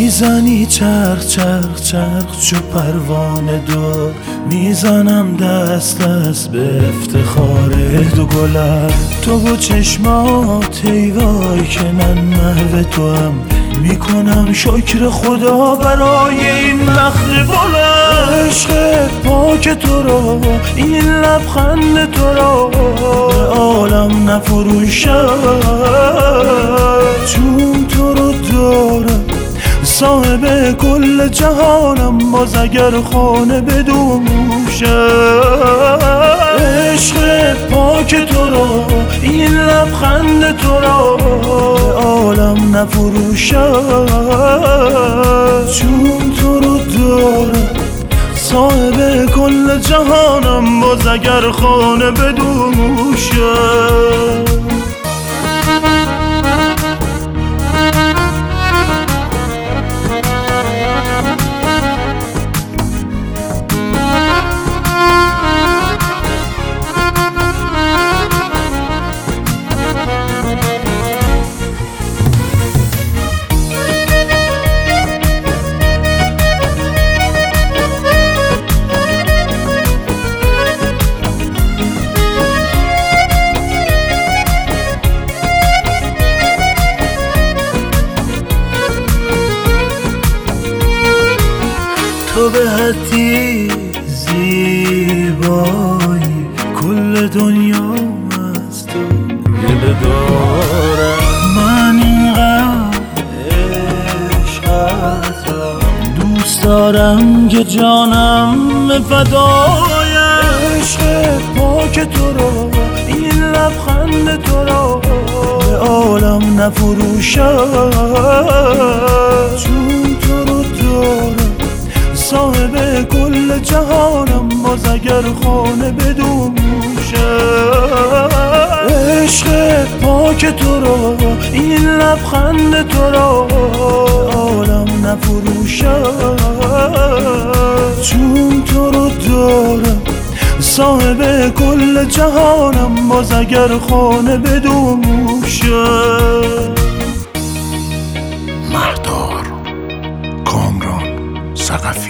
میزنی چرخ چرخ چرخ چو پروانه دور، میزنم دست دست به افتخار دو گلر. تو و چشمات ای وای که من محو تو هم، میکنم شکر خدا برای این لخت بلند. عشق پاک تو رو، این لبخند تو رو به عالم نفروشم، چون تو رو دارم صاحب کل جهانم، باز اگر خانه بدوشم. عشق پاک تو رو، این لبخند تو رو به عالم نفروشم، چون تو رو دارم صاحب کل جهانم، باز اگر خانه بدوشم. تو به حدی زیبایی، کل دنیا از تو گله دارم. من اینقدر عشقت را دوست دارم که جانم فدای. عشق پاک تو رو، این لبخند تو رو به عالم نفروشم، چون تو رو دارم صاحب کل جهانم، باز اگر خانه بدوشم. عشق پاک تو رو، این لبخند تو رو عالم نفروشم، چون تو رو دارم صاحب کل جهانم، باز اگر خانه بدوشم. مهدار کامران ثقفی.